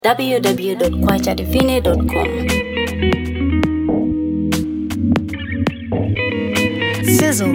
www.kwachadivine.com. Sizzle.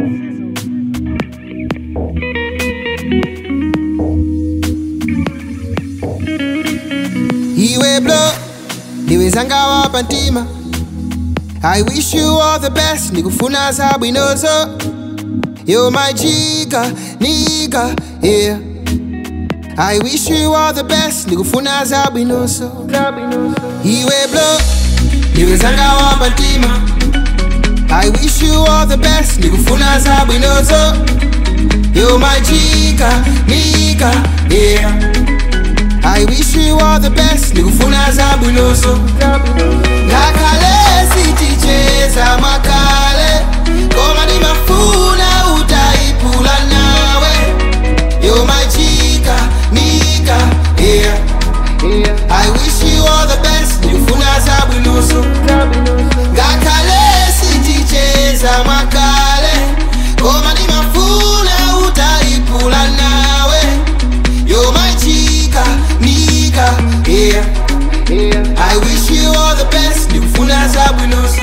Iwe blow, niwe zanga wapantima. I wish you all the best, nikufuna sabwinoso. You're my chica, nigga, yeah. I wish you all the best, nikufuna sabwinoso. Iwe blow, niwe zanga wapantima. I wish you all the best, nikufuna sabwinoso. You're my chica, nigga, yeah. I wish you all the best, nikufuna zabwinoso. Ngakale siticheza makale, koma nimafuna utaipula nawe. You're my chica, nigga, yeah. I wish you all the best, nikufuna zabwinoso. Ngakale siticheza makale, koma nimafuna utaipula nawe. You're my chica, nigga, yeah. I wish you all the best, nikufuna zabwinoso.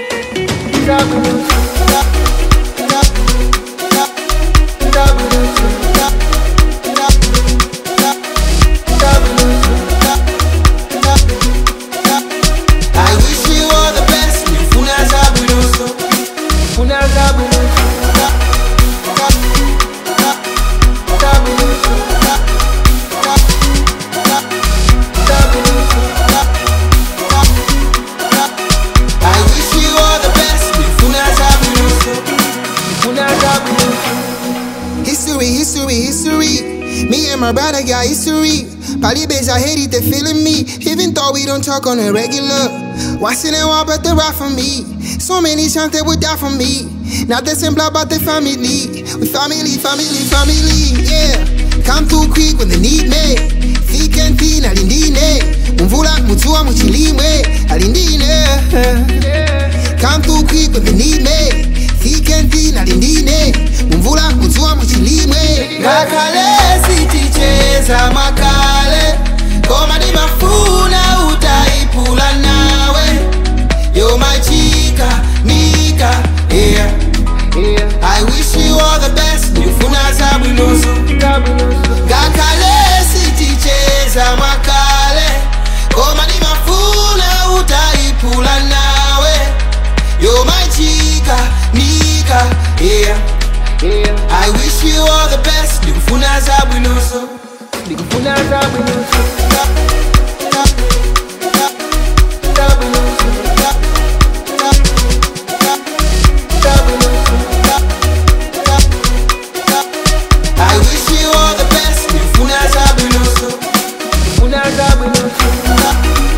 I wish you all the best, nikufuna zabwinoso. History. Me and my brother got history. Probably bitch, I hate it, they feeling me. Even though we don't talk on a regular. Watching them all but they ride for me. So many chance they would die for me. Not the same blood but the family. We family, yeah. Come through quick when they need me. Thick and thin, alindine. Mvula, mutua, muchilimwe, alindine. Come through quick when they need me. Thick and thin, alindine. Mvula, mutua, muchilimwe. Ngakale siticheza makale, koma nimafuna utaipula nawe. You're my chica, nigga, yeah. I wish you all the best, nikufuna zabwinoso. Ngakale siticheza makale, koma nimafuna utaipula nawe. You're my chica, nigga, yeah. I wish you all the best, nikufuna zabwinoso. I wish you all the best, nikufuna zabwinoso.